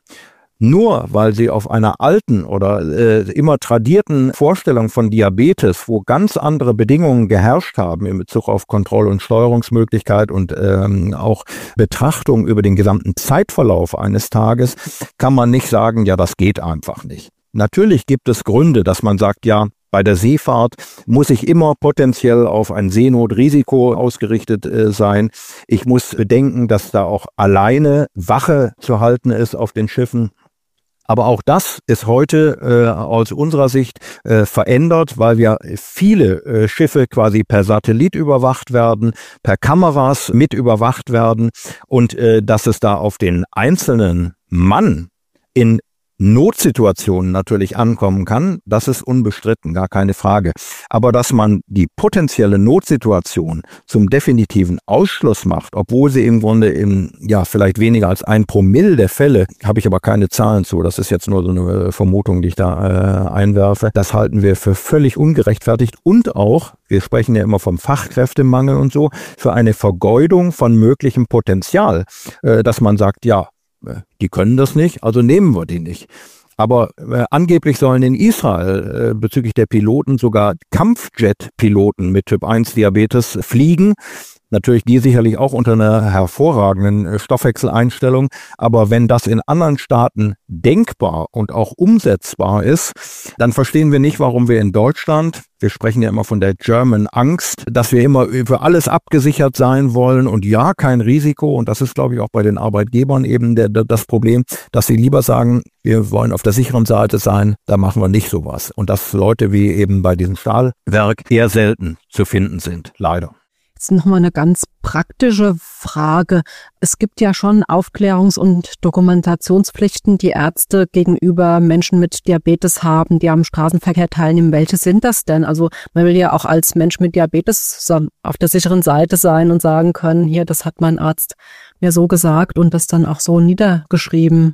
Nur weil sie auf einer alten oder immer tradierten Vorstellung von Diabetes, wo ganz andere Bedingungen geherrscht haben in Bezug auf Kontroll- und Steuerungsmöglichkeit und auch Betrachtung über den gesamten Zeitverlauf eines Tages, kann man nicht sagen, ja, das geht einfach nicht. Natürlich gibt es Gründe, dass man sagt, ja, bei der Seefahrt muss ich immer potenziell auf ein Seenotrisiko ausgerichtet sein. Ich muss bedenken, dass da auch alleine Wache zu halten ist auf den Schiffen. Aber auch das ist heute aus unserer Sicht verändert, weil wir viele Schiffe quasi per Satellit überwacht werden, per Kameras mit überwacht werden und dass es da auf den einzelnen Mann in Notsituationen natürlich ankommen kann, das ist unbestritten, gar keine Frage. Aber dass man die potenzielle Notsituation zum definitiven Ausschluss macht, obwohl sie im Grunde vielleicht weniger als 1 Promille der Fälle, habe ich aber keine Zahlen zu, das ist jetzt nur so eine Vermutung, die ich da einwerfe, das halten wir für völlig ungerechtfertigt und auch, wir sprechen ja immer vom Fachkräftemangel und so, für eine Vergeudung von möglichem Potenzial, dass man sagt, ja, die können das nicht, also nehmen wir die nicht. Aber angeblich sollen in Israel bezüglich der Piloten sogar Kampfjet-Piloten mit Typ-1-Diabetes fliegen. Natürlich die sicherlich auch unter einer hervorragenden Stoffwechseleinstellung. Aber wenn das in anderen Staaten denkbar und auch umsetzbar ist, dann verstehen wir nicht, warum wir in Deutschland, wir sprechen ja immer von der German Angst, dass wir immer für alles abgesichert sein wollen und ja, kein Risiko. Und das ist, glaube ich, auch bei den Arbeitgebern eben das Problem, dass sie lieber sagen, wir wollen auf der sicheren Seite sein, da machen wir nicht sowas. Und dass Leute wie eben bei diesem Stahlwerk eher selten zu finden sind, leider. Jetzt nochmal eine ganz praktische Frage. Es gibt ja schon Aufklärungs- und Dokumentationspflichten, die Ärzte gegenüber Menschen mit Diabetes haben, die am Straßenverkehr teilnehmen. Welche sind das denn? Also man will ja auch als Mensch mit Diabetes auf der sicheren Seite sein und sagen können, hier, das hat mein Arzt mir so gesagt und das dann auch so niedergeschrieben.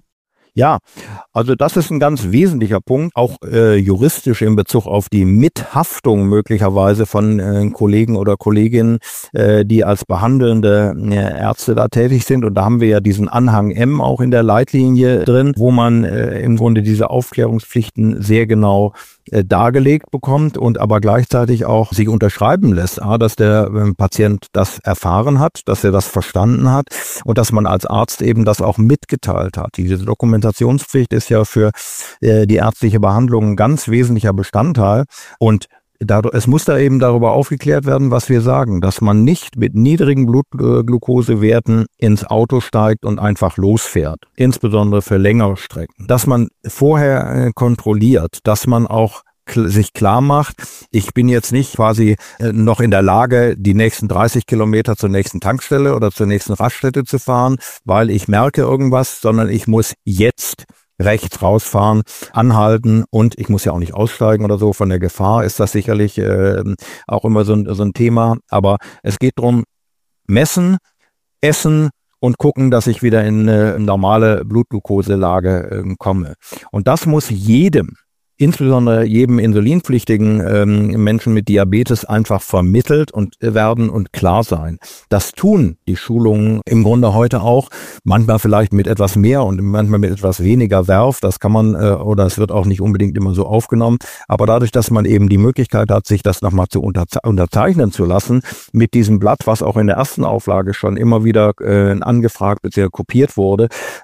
Ja, also das ist ein ganz wesentlicher Punkt, auch juristisch in Bezug auf die Mithaftung möglicherweise von Kollegen oder Kolleginnen, die als behandelnde Ärzte da tätig sind. Und da haben wir ja diesen Anhang M auch in der Leitlinie drin, wo man im Grunde diese Aufklärungspflichten sehr genau dargelegt bekommt und aber gleichzeitig auch sich unterschreiben lässt, dass der Patient das erfahren hat, dass er das verstanden hat und dass man als Arzt eben das auch mitgeteilt hat. Diese Dokumentationspflicht ist ja für die ärztliche Behandlung ein ganz wesentlicher Bestandteil und es muss da eben darüber aufgeklärt werden, was wir sagen, dass man nicht mit niedrigen Blutglukosewerten ins Auto steigt und einfach losfährt, insbesondere für längere Strecken. Dass man vorher kontrolliert, dass man auch sich klar macht, ich bin jetzt nicht quasi noch in der Lage, die nächsten 30 Kilometer zur nächsten Tankstelle oder zur nächsten Raststätte zu fahren, weil ich merke irgendwas, sondern ich muss jetzt rechts rausfahren, anhalten und ich muss ja auch nicht aussteigen oder so. Von der Gefahr ist das sicherlich auch immer so ein Thema. Aber es geht darum, messen, essen und gucken, dass ich wieder in eine normale Blutglukoselage komme. Und das muss insbesondere jedem insulinpflichtigen Menschen mit Diabetes einfach vermittelt und werden und klar sein. Das tun die Schulungen im Grunde heute auch, manchmal vielleicht mit etwas mehr und manchmal mit etwas weniger Werf, das kann man oder es wird auch nicht unbedingt immer so aufgenommen, aber dadurch, dass man eben die Möglichkeit hat, sich das nochmal zu unterzeichnen zu lassen, mit diesem Blatt, was auch in der ersten Auflage schon immer wieder angefragt bzw. kopiert wurde,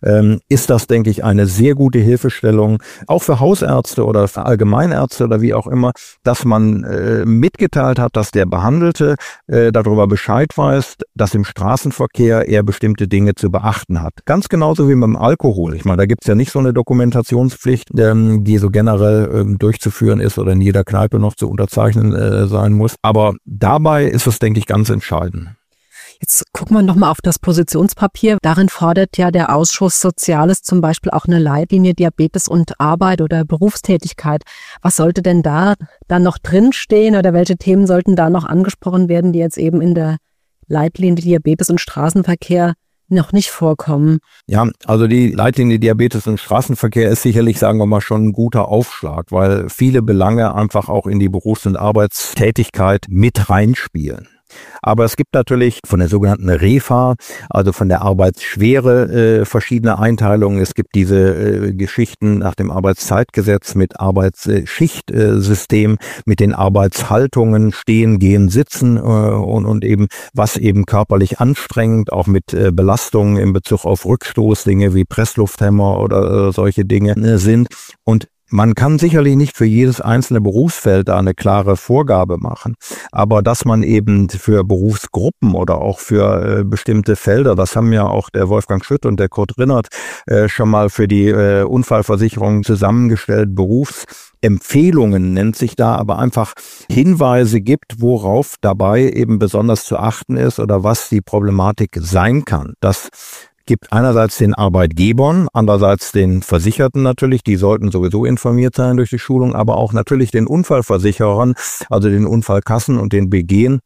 ist das, denke ich, eine sehr gute Hilfestellung, auch für Hausärzte oder für Allgemeinärzte oder wie auch immer, dass man mitgeteilt hat, dass der Behandelte darüber Bescheid weiß, dass im Straßenverkehr er bestimmte Dinge zu beachten hat. Ganz genauso wie beim Alkohol. Ich meine, da gibt's ja nicht so eine Dokumentationspflicht, die so generell durchzuführen ist oder in jeder Kneipe noch zu unterzeichnen sein muss. Aber dabei ist es, denke ich, ganz entscheidend. Jetzt gucken wir nochmal auf das Positionspapier. Darin fordert ja der Ausschuss Soziales zum Beispiel auch eine Leitlinie Diabetes und Arbeit oder Berufstätigkeit. Was sollte denn da dann noch drinstehen oder welche Themen sollten da noch angesprochen werden, die jetzt eben in der Leitlinie Diabetes und Straßenverkehr noch nicht vorkommen? Ja, also die Leitlinie Diabetes und Straßenverkehr ist sicherlich, sagen wir mal, schon ein guter Aufschlag, weil viele Belange einfach auch in die Berufs- und Arbeitstätigkeit mit reinspielen. Aber es gibt natürlich von der sogenannten REFA, also von der Arbeitsschwere, verschiedene Einteilungen. Es gibt diese Geschichten nach dem Arbeitszeitgesetz mit Arbeitsschichtsystem, mit den Arbeitshaltungen, Stehen, Gehen, Sitzen und eben was eben körperlich anstrengend, auch mit Belastungen in Bezug auf Rückstoß, Dinge wie Presslufthemmer oder solche Dinge sind. Und man kann sicherlich nicht für jedes einzelne Berufsfeld da eine klare Vorgabe machen, aber dass man eben für Berufsgruppen oder auch für bestimmte Felder, das haben ja auch der Wolfgang Schütt und der Kurt Rinnert schon mal für die Unfallversicherung zusammengestellt, Berufsempfehlungen nennt sich da, aber einfach Hinweise gibt, worauf dabei eben besonders zu achten ist oder was die Problematik sein kann. Das gibt einerseits den Arbeitgebern, andererseits den Versicherten natürlich, die sollten sowieso informiert sein durch die Schulung, aber auch natürlich den Unfallversicherern, also den Unfallkassen und den BGen,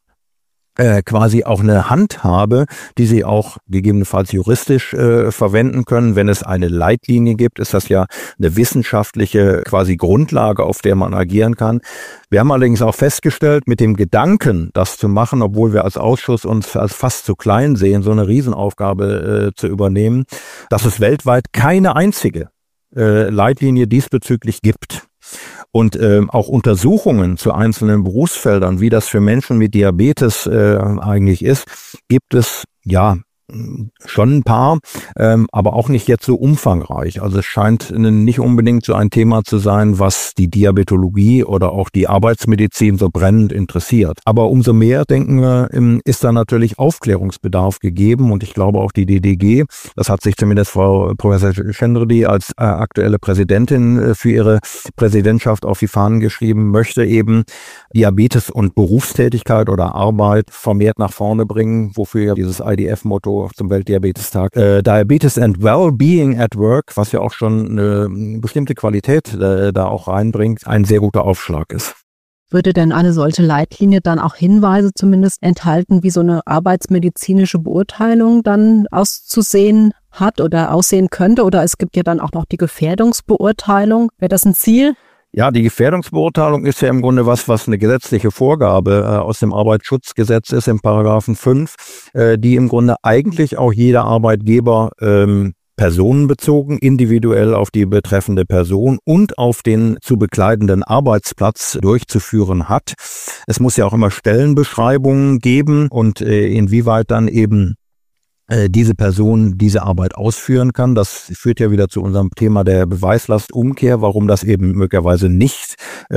quasi auch eine Handhabe, die sie auch gegebenenfalls juristisch verwenden können. Wenn es eine Leitlinie gibt, ist das ja eine wissenschaftliche quasi Grundlage, auf der man agieren kann. Wir haben allerdings auch festgestellt, mit dem Gedanken, das zu machen, obwohl wir als Ausschuss uns als fast zu klein sehen, so eine Riesenaufgabe zu übernehmen, dass es weltweit keine einzige Leitlinie diesbezüglich gibt. Und auch Untersuchungen zu einzelnen Berufsfeldern, wie das für Menschen mit Diabetes eigentlich ist, gibt es ja schon ein paar, aber auch nicht jetzt so umfangreich. Also es scheint nicht unbedingt so ein Thema zu sein, was die Diabetologie oder auch die Arbeitsmedizin so brennend interessiert. Aber umso mehr, denken wir, ist da natürlich Aufklärungsbedarf gegeben und ich glaube auch die DDG, das hat sich zumindest Frau Professor Cendredi als aktuelle Präsidentin für ihre Präsidentschaft auf die Fahnen geschrieben, möchte eben Diabetes und Berufstätigkeit oder Arbeit vermehrt nach vorne bringen, wofür ja dieses IDF-Motto zum Weltdiabetestag, Diabetes and Well-Being at Work, was ja auch schon eine bestimmte Qualität da auch reinbringt, ein sehr guter Aufschlag ist. Würde denn eine solche Leitlinie dann auch Hinweise zumindest enthalten, wie so eine arbeitsmedizinische Beurteilung dann auszusehen hat oder aussehen könnte? Oder es gibt ja dann auch noch die Gefährdungsbeurteilung. Wäre das ein Ziel? Ja, die Gefährdungsbeurteilung ist ja im Grunde was eine gesetzliche Vorgabe aus dem Arbeitsschutzgesetz ist, im Paragraphen 5, die im Grunde eigentlich auch jeder Arbeitgeber personenbezogen, individuell auf die betreffende Person und auf den zu bekleidenden Arbeitsplatz durchzuführen hat. Es muss ja auch immer Stellenbeschreibungen geben und inwieweit dann eben diese Person diese Arbeit ausführen kann. Das führt ja wieder zu unserem Thema der Beweislastumkehr, warum das eben möglicherweise nicht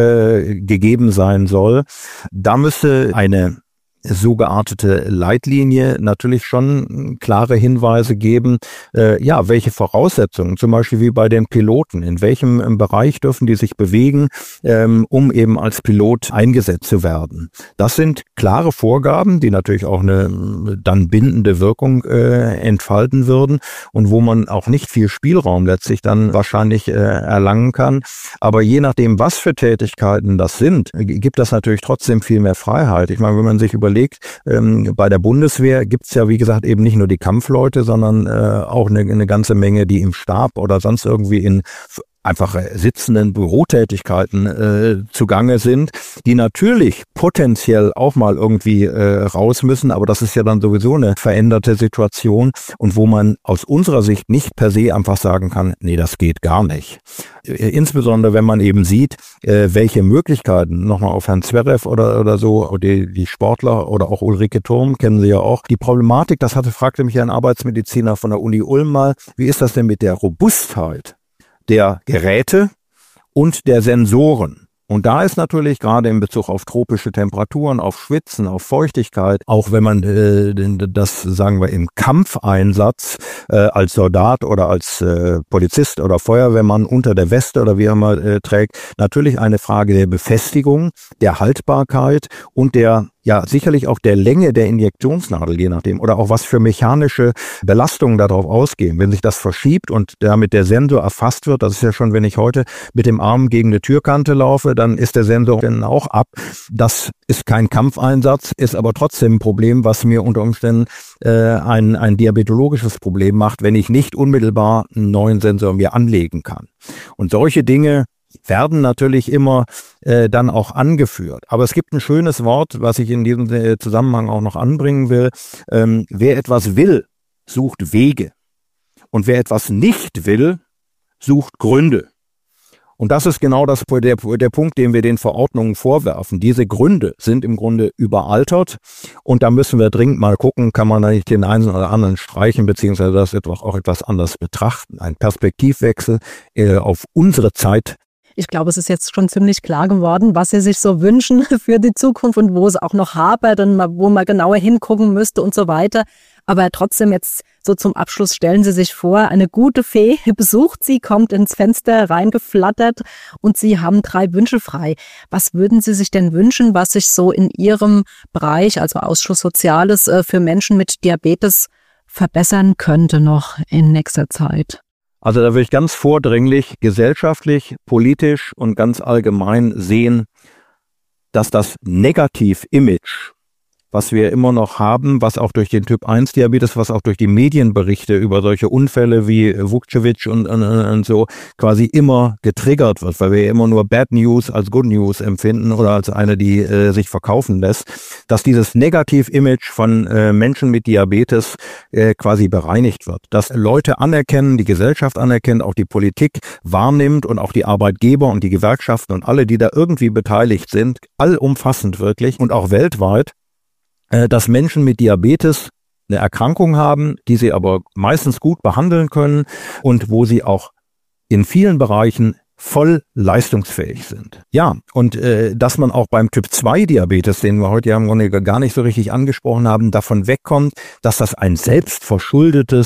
gegeben sein soll. Da müsste eine so geartete Leitlinie natürlich schon klare Hinweise geben, welche Voraussetzungen, zum Beispiel wie bei den Piloten, in welchem Bereich dürfen die sich bewegen, um eben als Pilot eingesetzt zu werden. Das sind klare Vorgaben, die natürlich auch eine dann bindende Wirkung entfalten würden und wo man auch nicht viel Spielraum letztlich dann wahrscheinlich erlangen kann. Aber je nachdem, was für Tätigkeiten das sind, gibt das natürlich trotzdem viel mehr Freiheit. Ich meine, wenn man sich überlegt, bei der Bundeswehr gibt es ja, wie gesagt, eben nicht nur die Kampfleute, sondern auch eine ganze Menge, die im Stab oder sonst irgendwie in einfach sitzenden Bürotätigkeiten zugange sind, die natürlich potenziell auch mal irgendwie raus müssen, aber das ist ja dann sowieso eine veränderte Situation und wo man aus unserer Sicht nicht per se einfach sagen kann, nee, das geht gar nicht. Insbesondere, wenn man eben sieht, welche Möglichkeiten, nochmal auf Herrn Zverev oder so, die Sportler oder auch Ulrike Thurm, kennen Sie ja auch, die Problematik, fragte mich ein Arbeitsmediziner von der Uni Ulm mal, wie ist das denn mit der Robustheit der Geräte und der Sensoren? Und da ist natürlich gerade in Bezug auf tropische Temperaturen, auf Schwitzen, auf Feuchtigkeit, auch wenn man das, sagen wir, im Kampfeinsatz als Soldat oder als Polizist oder Feuerwehrmann unter der Weste oder wie auch immer trägt, natürlich eine Frage der Befestigung, der Haltbarkeit und der sicherlich auch der Länge der Injektionsnadel, je nachdem, oder auch was für mechanische Belastungen darauf ausgehen. Wenn sich das verschiebt und damit der Sensor erfasst wird, das ist ja schon, wenn ich heute mit dem Arm gegen eine Türkante laufe, dann ist der Sensor dann auch ab. Das ist kein Kampfeinsatz, ist aber trotzdem ein Problem, was mir unter Umständen ein diabetologisches Problem macht, wenn ich nicht unmittelbar einen neuen Sensor mir anlegen kann. Und solche Dinge werden natürlich immer dann auch angeführt. Aber es gibt ein schönes Wort, was ich in diesem Zusammenhang auch noch anbringen will. Wer etwas will, sucht Wege. Und wer etwas nicht will, sucht Gründe. Und das ist genau der Punkt, den wir den Verordnungen vorwerfen. Diese Gründe sind im Grunde überaltert und da müssen wir dringend mal gucken, kann man da nicht den einen oder anderen streichen, beziehungsweise das auch etwas anders betrachten. Ein Perspektivwechsel auf unsere Zeit. Ich glaube, es ist jetzt schon ziemlich klar geworden, was Sie sich so wünschen für die Zukunft und wo es auch noch hapert und wo man genauer hingucken müsste und so weiter. Aber trotzdem jetzt so zum Abschluss stellen Sie sich vor, eine gute Fee besucht Sie, kommt ins Fenster reingeflattert und Sie haben 3 Wünsche frei. Was würden Sie sich denn wünschen, was sich so in Ihrem Bereich, also Ausschuss Soziales, für Menschen mit Diabetes verbessern könnte noch in nächster Zeit? Also da würde ich ganz vordringlich gesellschaftlich, politisch und ganz allgemein sehen, dass das Negativ-Image, was wir immer noch haben, was auch durch den Typ-1-Diabetes, was auch durch die Medienberichte über solche Unfälle wie Vukcevic und so quasi immer getriggert wird, weil wir immer nur Bad News als Good News empfinden oder als eine, die sich verkaufen lässt, dass dieses Negativ-Image von Menschen mit Diabetes quasi bereinigt wird. Dass Leute anerkennen, die Gesellschaft anerkennt, auch die Politik wahrnimmt und auch die Arbeitgeber und die Gewerkschaften und alle, die da irgendwie beteiligt sind, allumfassend wirklich und auch weltweit, dass Menschen mit Diabetes eine Erkrankung haben, die sie aber meistens gut behandeln können und wo sie auch in vielen Bereichen voll leistungsfähig sind. Ja, und dass man auch beim Typ-2-Diabetes, den wir heute ja im Grunde gar nicht so richtig angesprochen haben, davon wegkommt, dass das ein selbstverschuldetes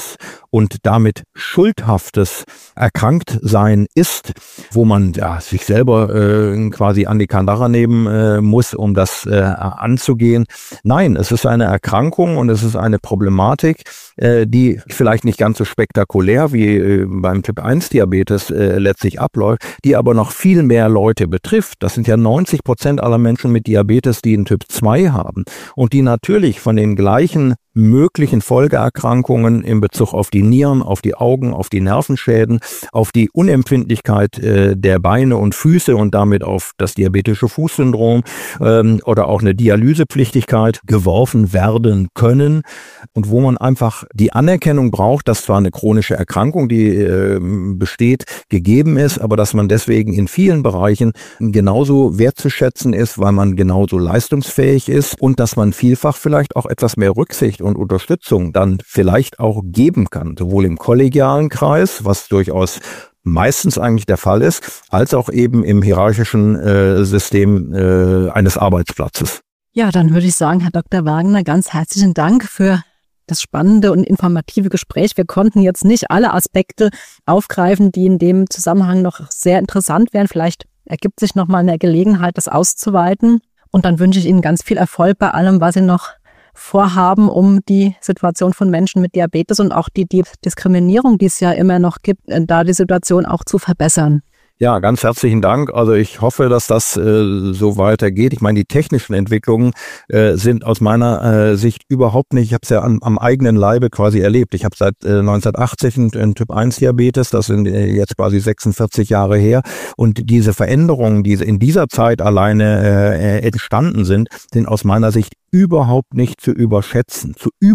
und damit schuldhaftes Erkranktsein ist, wo man sich selber quasi an die Kandare nehmen muss, um das anzugehen. Nein, es ist eine Erkrankung und es ist eine Problematik, die vielleicht nicht ganz so spektakulär wie beim Typ-1-Diabetes letztlich abläuft, die aber noch viel mehr Leute betrifft. Das sind ja 90% aller Menschen mit Diabetes, die einen Typ 2 haben und die natürlich von den gleichen möglichen Folgeerkrankungen in Bezug auf die Nieren, auf die Augen, auf die Nervenschäden, auf die Unempfindlichkeit der Beine und Füße und damit auf das diabetische Fußsyndrom oder auch eine Dialysepflichtigkeit geworfen werden können und wo man einfach die Anerkennung braucht, dass zwar eine chronische Erkrankung, die besteht, gegeben ist, aber dass man deswegen in vielen Bereichen genauso wertzuschätzen ist, weil man genauso leistungsfähig ist und dass man vielfach vielleicht auch etwas mehr Rücksicht und Unterstützung dann vielleicht auch geben kann, sowohl im kollegialen Kreis, was durchaus meistens eigentlich der Fall ist, als auch eben im hierarchischen System eines Arbeitsplatzes. Ja, dann würde ich sagen, Herr Dr. Wagner, ganz herzlichen Dank für das spannende und informative Gespräch. Wir konnten jetzt nicht alle Aspekte aufgreifen, die in dem Zusammenhang noch sehr interessant wären. Vielleicht ergibt sich noch mal eine Gelegenheit, das auszuweiten. Und dann wünsche ich Ihnen ganz viel Erfolg bei allem, was Sie noch vorhaben, um die Situation von Menschen mit Diabetes und auch die Diskriminierung, die es ja immer noch gibt, da die Situation auch zu verbessern. Ja, ganz herzlichen Dank. Also ich hoffe, dass das so weitergeht. Ich meine, die technischen Entwicklungen sind aus meiner Sicht überhaupt nicht, ich habe es ja am eigenen Leibe quasi erlebt. Ich habe seit 1980 einen Typ-1-Diabetes, das sind jetzt quasi 46 Jahre her. Und diese Veränderungen, die in dieser Zeit alleine entstanden sind aus meiner Sicht überhaupt nicht zu überschätzen.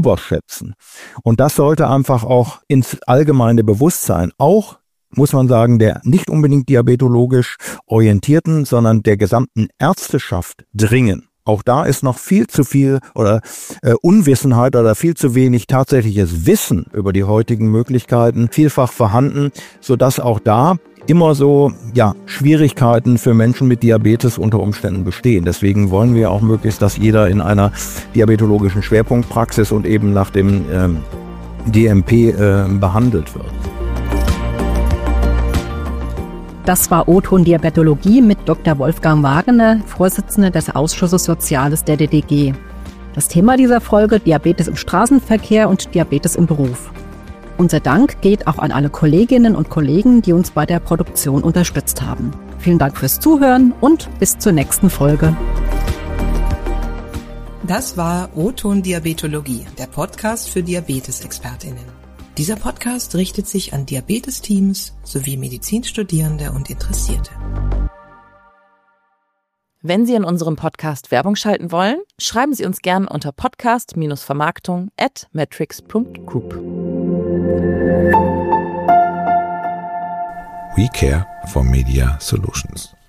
Und das sollte einfach auch ins allgemeine Bewusstsein, auch muss man sagen, der nicht unbedingt diabetologisch orientierten, sondern der gesamten Ärzteschaft dringen. Auch da ist noch viel zu viel oder Unwissenheit oder viel zu wenig tatsächliches Wissen über die heutigen Möglichkeiten vielfach vorhanden, sodass auch da immer so Schwierigkeiten für Menschen mit Diabetes unter Umständen bestehen. Deswegen wollen wir auch möglichst, dass jeder in einer diabetologischen Schwerpunktpraxis und eben nach dem DMP behandelt wird. Das war O-Ton Diabetologie mit Dr. Wolfgang Wagner, Vorsitzender des Ausschusses Soziales der DDG. Das Thema dieser Folge: Diabetes im Straßenverkehr und Diabetes im Beruf. Unser Dank geht auch an alle Kolleginnen und Kollegen, die uns bei der Produktion unterstützt haben. Vielen Dank fürs Zuhören und bis zur nächsten Folge. Das war O-Ton Diabetologie, der Podcast für Diabetesexpertinnen. Dieser Podcast richtet sich an Diabetesteams sowie Medizinstudierende und Interessierte. Wenn Sie in unserem Podcast Werbung schalten wollen, schreiben Sie uns gerne unter podcast-vermarktung@matrix.group. We care for Media Solutions.